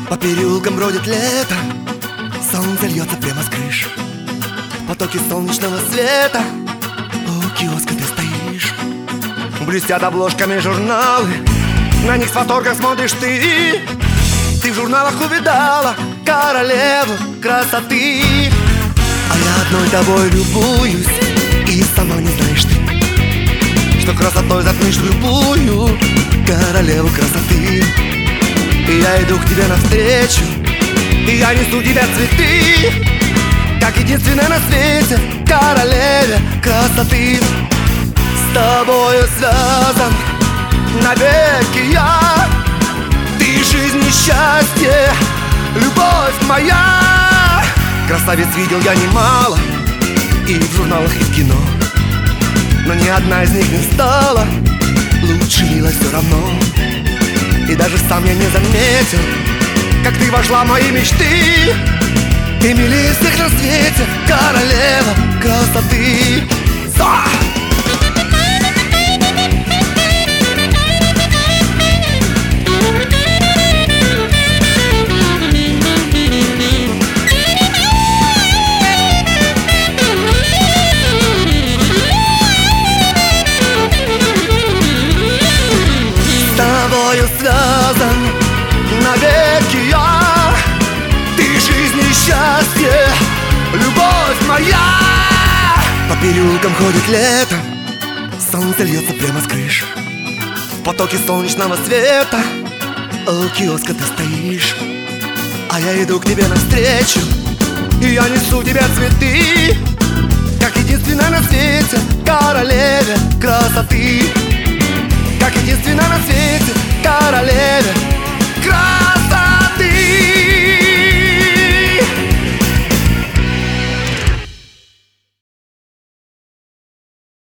По переулкам бродит лето, солнце льется прямо с крыш. Потоки солнечного света, у киоска ты стоишь. Блестят обложками журналы, на них с восторгом смотришь ты. Ты в журналах увидала королеву красоты. А я одной тобой любуюсь, и сама не знаешь ты, что красотой затмишь любую королеву красоты. И я иду к тебе навстречу, и я несу тебе цветы, как единственная на свете королеве красоты. С тобою связан навеки я, ты жизнь и счастье, любовь моя. Красавиц видел я немало, и в журналах, и в кино, но ни одна из них не стала лучше, мило все равно. И даже сам я не заметил, как ты вошла в мои мечты. Ты милее всех на свете, королева красоты. С тобою связан навеки я, ты жизнь и счастье, любовь моя. По переулкам ходит лето, солнце льется прямо с крыш. В потоке солнечного света, у киоска ты стоишь. А я иду к тебе навстречу, и я несу тебе цветы, как единственная на свете королеве красоты.